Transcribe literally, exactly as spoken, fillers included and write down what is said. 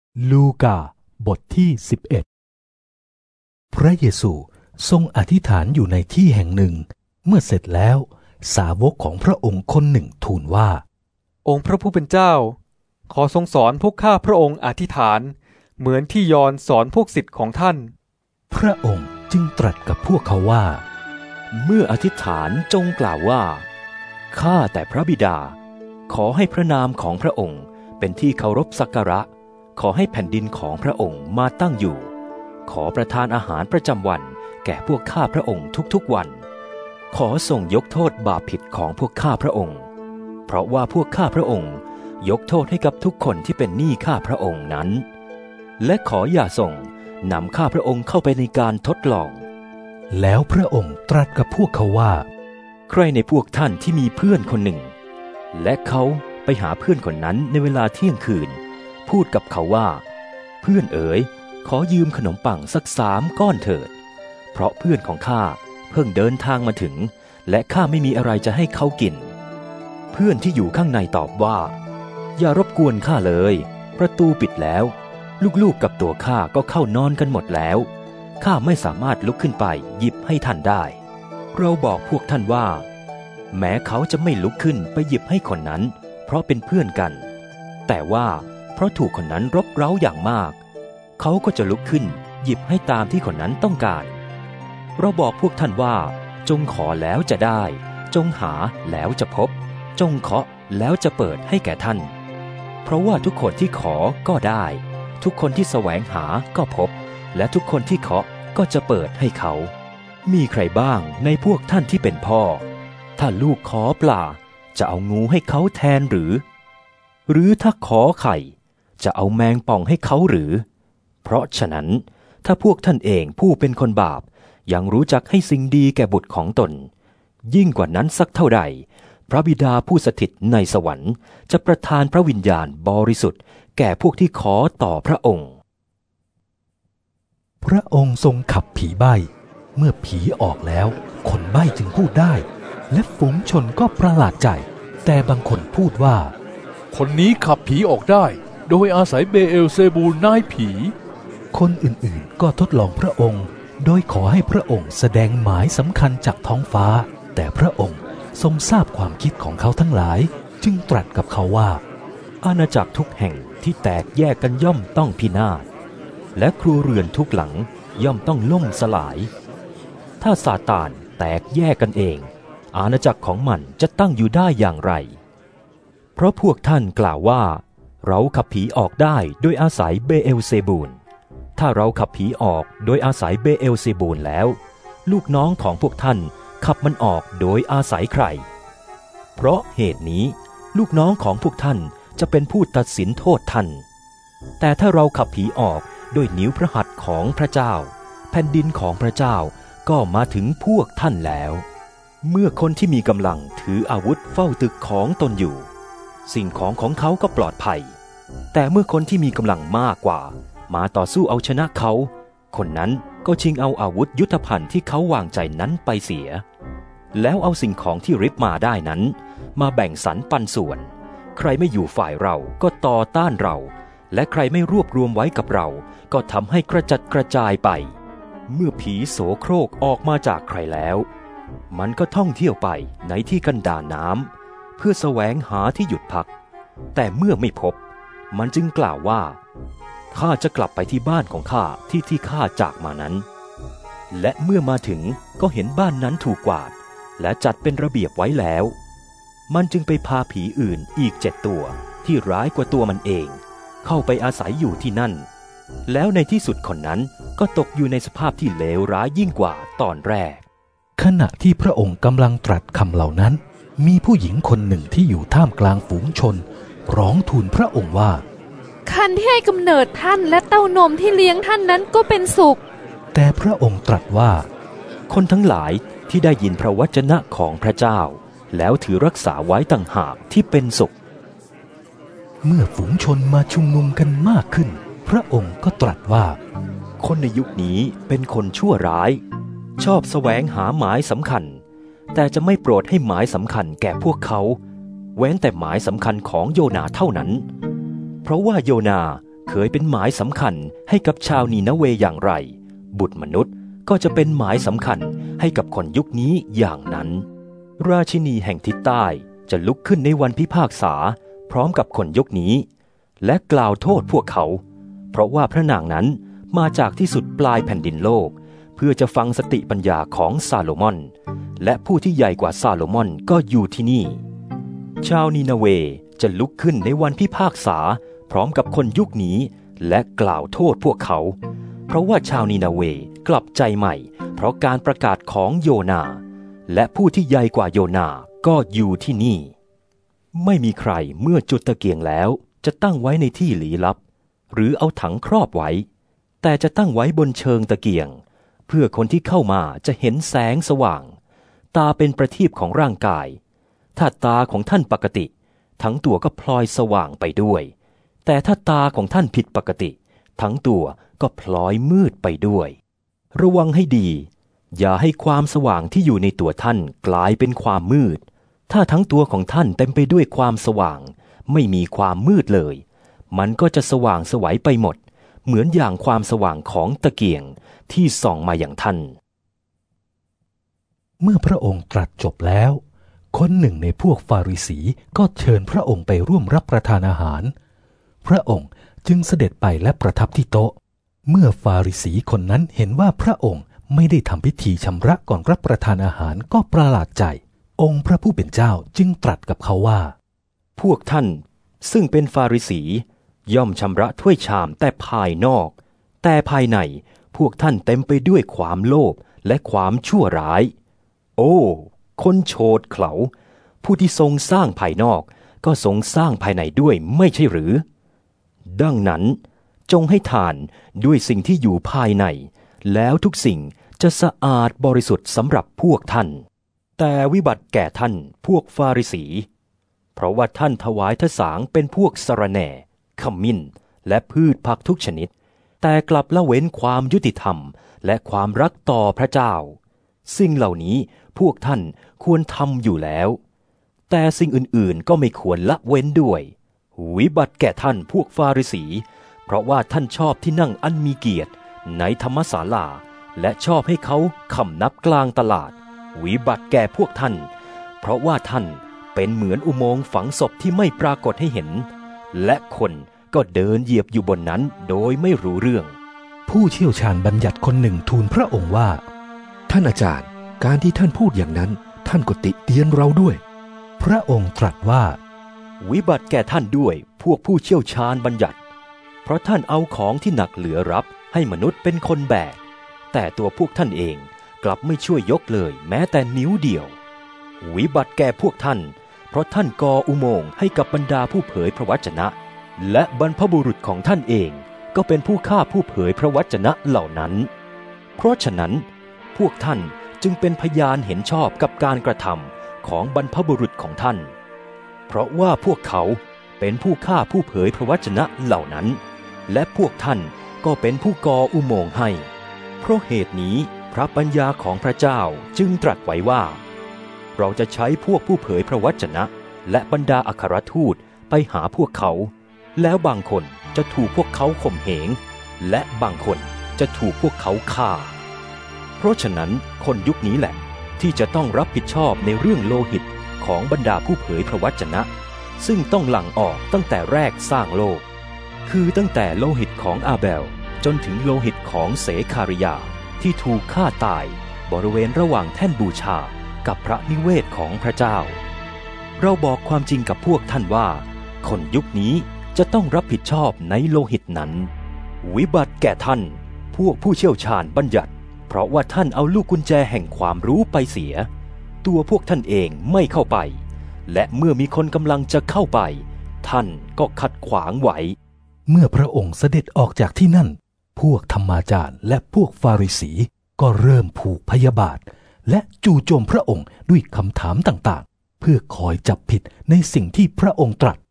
ลูกาบทที่สิบเอ็ดพระเยซูทรงอธิษฐานอยู่ในที่แห่งหนึ่งเมื่อเสร็จแล้วสาวกของพระองค์คนหนึ่งทูลว่าองค์พระผู้เป็นเจ้าขอทรงสอนพวกข้าพระองค์อธิษฐานเหมือนที่ยอห์นสอนพวกศิษย์ของท่านพระองค์จึงตรัสกับพวกเขาว่าเมื่ออธิษฐานจงกล่าวว่าข้าแต่พระบิดาขอให้พระนามของพระองค์เป็นที่เคารพสักการะขอให้แผ่นดินของพระองค์มาตั้งอยู่ขอประทานอาหารประจำวันแก่พวกข้าพระองค์ทุกๆวันขอทรงยกโทษบาปผิดของพวกข้าพระองค์เพราะว่าพวกข้าพระองค์ยกโทษให้กับทุกคนที่เป็นหนี้ข้าพระองค์นั้นและขออย่าทรงนำข้าพระองค์เข้าไปในการทดลองแล้วพระองค์ตรัสกับพวกเขาว่าใครในพวกท่านที่มีเพื่อนคนหนึ่งและเขาไปหาเพื่อนคนนั้นในเวลาเที่ยงคืนพูดกับเขาว่าเพื่อนเอ๋ยขอยืมขนมปังสักสามก้อนเถิดเพราะเพื่อนของข้าเพิ่งเดินทางมาถึงและข้าไม่มีอะไรจะให้เขากินเพื่อนที่อยู่ข้างในตอบว่าอย่ารบกวนข้าเลยประตูปิดแล้วลูกๆกับตัวข้าก็เข้านอนกันหมดแล้วข้าไม่สามารถลุกขึ้นไปหยิบให้ท่านได้เราบอกพวกท่านว่าแม้เขาจะไม่ลุกขึ้นไปหยิบให้คนนั้นเพราะเป็นเพื่อนกันแต่ว่าเพราะถูกคนนั้นรบเร้าอย่างมากเขาก็จะลุกขึ้นหยิบให้ตามที่คนนั้นต้องการเราบอกพวกท่านว่าจงขอแล้วจะได้จงหาแล้วจะพบจงเคาะแล้วจะเปิดให้แก่ท่านเพราะว่าทุกคนที่ขอก็ได้ทุกคนที่แสวงหาก็พบและทุกคนที่เคาะก็จะเปิดให้เขามีใครบ้างในพวกท่านที่เป็นพ่อถ้าลูกขอปลาจะเอางูให้เขาแทนหรือหรือถ้าขอไข่จะเอาแมงป่องให้เขาหรือเพราะฉะนั้นถ้าพวกท่านเองผู้เป็นคนบาปยังรู้จักให้สิ่งดีแก่บุตรของตนยิ่งกว่านั้นสักเท่าใดพระบิดาผู้สถิตในสวรรค์จะประทานพระวิญญาณบริสุทธิ์แก่พวกที่ขอต่อพระองค์พระองค์ทรงขับผีใบ้เมื่อผีออกแล้วคนใบ้จึงพูดได้และฝูงชนก็ประหลาดใจแต่บางคนพูดว่าคนนี้ขับผีออกได้โดยอาศัยเบเอลเซบูลนายผีคนอื่นๆก็ทดลองพระองค์โดยขอให้พระองค์แสดงหมายสำคัญจากท้องฟ้าแต่พระองค์ทรงทราบความคิดของเขาทั้งหลายจึงตรัสกับเขาว่าอาณาจักรทุกแห่งที่แตกแยกกันย่อมต้องพินาศและครัวเรือนทุกหลังย่อมต้องล่มสลายถ้าซาตานแตกแยกกันเองอาณาจักรของมันจะตั้งอยู่ได้อย่างไรเพราะพวกท่านกล่าวว่าเราขับผีออกได้โดยอาศัยเบเอลเซบูลถ้าเราขับผีออกโดยอาศัยเบเอลเซบูลแล้วลูกน้องของพวกท่านขับมันออกโดยอาศัยใครเพราะเหตุนี้ลูกน้องของพวกท่านจะเป็นผู้ตัดสินโทษท่านแต่ถ้าเราขับผีออกด้วยนิ้วพระหัตถ์ของพระเจ้าแผ่นดินของพระเจ้าก็มาถึงพวกท่านแล้วเมื่อคนที่มีกำลังถืออาวุธเฝ้าตึกของตนอยู่สิ่งของของเขาก็ปลอดภัยแต่เมื่อคนที่มีกำลังมากกว่ามาต่อสู้เอาชนะเขาคนนั้นก็ชิงเอาอาวุธยุทโธภัณฑ์ที่เขาวางใจนั้นไปเสียแล้วเอาสิ่งของที่ริบมาได้นั้นมาแบ่งสรรปันส่วนใครไม่อยู่ฝ่ายเราก็ต่อต้านเราและใครไม่รวบรวมไว้กับเราก็ทำให้กระจัดกระจายไปเมื่อผีโสโครกออกมาจากใครแล้วมันก็ท่องเที่ยวไปในที่กันดารน้ำเพื่อแสวงหาที่หยุดพักแต่เมื่อไม่พบมันจึงกล่าวว่าข้าจะกลับไปที่บ้านของข้าที่ที่ข้าจากมานั้นและเมื่อมาถึงก็เห็นบ้านนั้นถูกกวาดและจัดเป็นระเบียบไว้แล้วมันจึงไปพาผีอื่นอีกเจ็ดตัวที่ร้ายกว่าตัวมันเองเข้าไปอาศัยอยู่ที่นั่นแล้วในที่สุดคนนั้นก็ตกอยู่ในสภาพที่เลวร้ายยิ่งกว่าตอนแรกขณะที่พระองค์กำลังตรัสคำเหล่านั้นมีผู้หญิงคนหนึ่งที่อยู่ท่ามกลางฝูงชนร้องทูลพระองค์ว่าคันที่ให้กำเนิดท่านและเต้านมที่เลี้ยงท่านนั้นก็เป็นสุขแต่พระองค์ตรัสว่าคนทั้งหลายที่ได้ยินพระวจนะของพระเจ้าแล้วถือรักษาไว้ต่างหากที่เป็นสุขเมื่อฝูงชนมาชุมนุมกันมากขึ้นพระองค์ก็ตรัสว่าคนในยุคนี้เป็นคนชั่วร้ายชอบแสวงหาหมายสำคัญแต่จะไม่โปรดให้หมายสำคัญแก่พวกเขาเว้นแต่หมายสำคัญของโยนาเท่านั้นเพราะว่าโยนาเคยเป็นหมายสำคัญให้กับชาวนีนาเวอย่างไรบุตรมนุษย์ก็จะเป็นหมายสำคัญให้กับคนยุคนี้อย่างนั้นราชินีแห่งทิศใต้จะลุกขึ้นในวันพิพากษาพร้อมกับคนยุคนี้และกล่าวโทษพวกเขาเพราะว่าพระนางนั้นมาจากที่สุดปลายแผ่นดินโลกเพื่อจะฟังสติปัญญาของซาโลมอนและผู้ที่ใหญ่กว่าซาโลมอนก็อยู่ที่นี่ชาวนีนาเวจะลุกขึ้นในวันพิพากษาพร้อมกับคนยุคนี้และกล่าวโทษพวกเขาเพราะว่าชาวนีนาเวกลับใจใหม่เพราะการประกาศของโยนาและผู้ที่ใหญ่กว่าโยนาก็อยู่ที่นี่ไม่มีใครเมื่อจุดตะเกียงแล้วจะตั้งไว้ในที่ลี้ลับหรือเอาถังครอบไว้แต่จะตั้งไว้บนเชิงตะเกียงเพื่อคนที่เข้ามาจะเห็นแสงสว่างตาเป็นประทีปของร่างกายถ้าตาของท่านปกติทั้งตัวก็พลอยสว่างไปด้วยแต่ถ้าตาของท่านผิดปกติทั้งตัวก็พลอยมืดไปด้วยระวังให้ดีอย่าให้ความสว่างที่อยู่ในตัวท่านกลายเป็นความมืดถ้าทั้งตัวของท่านเต็มไปด้วยความสว่างไม่มีความมืดเลยมันก็จะสว่างไสวไปหมดเหมือนอย่างความสว่างของตะเกียงที่ส่องมาอย่างท่านเมื่อพระองค์ตรัสจบแล้วคนหนึ่งในพวกฟาริสีก็เชิญพระองค์ไปร่วมรับประทานอาหารพระองค์จึงเสด็จไปและประทับที่โต๊ะเมื่อฟาริสีคนนั้นเห็นว่าพระองค์ไม่ได้ทำพิธีชำระก่อนรับประทานอาหารก็ประหลาดใจองค์พระผู้เป็นเจ้าจึงตรัสกับเขาว่าพวกท่านซึ่งเป็นฟาริสีย่อมชำระถ้วยชามแต่ภายนอกแต่ภายในพวกท่านเต็มไปด้วยความโลภและความชั่วร้ายโอ้คนโฉดเขลาผู้ที่ทรงสร้างภายนอกก็ทรงสร้างภายในด้วยไม่ใช่หรือดังนั้นจงให้ทานด้วยสิ่งที่อยู่ภายในแล้วทุกสิ่งจะสะอาดบริสุทธิ์สำหรับพวกท่านแต่วิบัติแก่ท่านพวกฟาริสีเพราะว่าท่านถวายทสางเป็นพวกสะระแหน่ขมิ้นและพืชผักทุกชนิดแต่กลับละเว้นความยุติธรรมและความรักต่อพระเจ้าสิ่งเหล่านี้พวกท่านควรทำอยู่แล้วแต่สิ่งอื่นๆก็ไม่ควรละเว้นด้วยวิบัติแก่ท่านพวกฟาริสีเพราะว่าท่านชอบที่นั่งอันมีเกียรติในธรรมศาลาและชอบให้เขาคำนับกลางตลาดวิบัติแก่พวกท่านเพราะว่าท่านเป็นเหมือนอุโมงค์ฝังศพที่ไม่ปรากฏให้เห็นและคนก็เดินเหยียบอยู่บนนั้นโดยไม่รู้เรื่องผู้เชี่ยวชาญบัญญัติคนหนึ่งทูลพระองค์ว่าท่านอาจารย์การที่ท่านพูดอย่างนั้นท่านก็ติเตียนเราด้วยพระองค์ตรัสว่าวิบัติแก่ท่านด้วยพวกผู้เชี่ยวชาญบัญญัติเพราะท่านเอาของที่หนักเหลือรับให้มนุษย์เป็นคนแบกแต่ตัวพวกท่านเองกลับไม่ช่วยยกเลยแม้แต่นิ้วเดียววิบัติแก่พวกท่านเพราะท่านก่ออุโมงค์ให้กับบรรดาผู้เผยพระวจนะและบรรพบุรุษของท่านเองก็เป็นผู้ฆ่าผู้เผยพระวจนะเหล่านั้นเพราะฉะนั้นพวกท่านจึงเป็นพยานเห็นชอบกับการกระทำของบรรพบุรุษของท่านเพราะว่าพวกเขาเป็นผู้ฆ่าผู้เผยพระวจนะเหล่านั้นและพวกท่านก็เป็นผู้ก่ออุโมงค์ให้เพราะเหตุนี้พระปัญญาของพระเจ้าจึงตรัสไว้ว่าเราจะใช้พวกผู้เผยพระวจนะและบรรดาอัครทูตไปหาพวกเขาแล้วบางคนจะถูกพวกเขาข่มเหงและบางคนจะถูกพวกเขาฆ่าเพราะฉะนั้นคนยุคนี้แหละที่จะต้องรับผิดชอบในเรื่องโลหิตของบรรดาผู้เผยพระวจนะซึ่งต้องหลั่งออกตั้งแต่แรกสร้างโลกคือตั้งแต่โลหิตของอาเบลจนถึงโลหิตของเสคาริยาที่ถูกฆ่าตายบริเวณระหว่างแท่นบูชากับพระนิเวศของพระเจ้าเราบอกความจริงกับพวกท่านว่าคนยุคนี้จะต้องรับผิดชอบในโลหิตนั้นวิบัติแก่ท่านพวกผู้เชี่ยวชาญบัญญัติเพราะว่าท่านเอาลูกกุญแจแห่งความรู้ไปเสียตัวพวกท่านเองไม่เข้าไปและเมื่อมีคนกำลังจะเข้าไปท่านก็ขัดขวางไว้เมื่อพระองค์เสด็จออกจากที่นั่นพวกธรรมาจารย์และพวกฟาริสีก็เริ่มผูกพยาบาทและจู่โจมพระองค์ด้วยคำถามต่างๆเพื่อคอยจับผิดในสิ่งที่พระองค์ตรัส